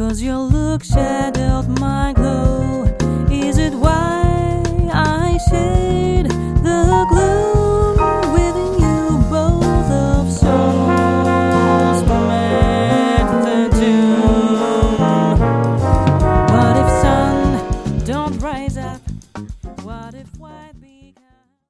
'cause your look shadowed my glow. Is it why I say